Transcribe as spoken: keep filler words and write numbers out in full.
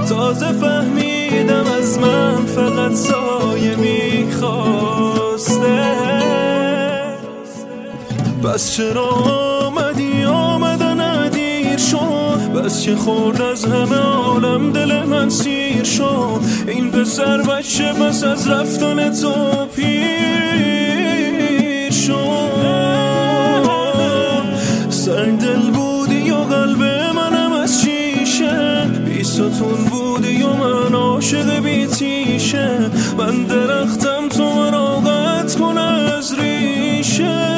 تازه فهمیدم از من فقط سایه میخواسته. بس چرا آمدی آمدن دیر شد، بس که خورد از همه عالم دل من سیر شد. این پسر بچه بس از رفتن تو پیر شد. سنگ دل بودی و قلب منم از شیشه، بی ستون بودی و من عاشق بی تیشه. من درختم تو من آقت کن از ریشه.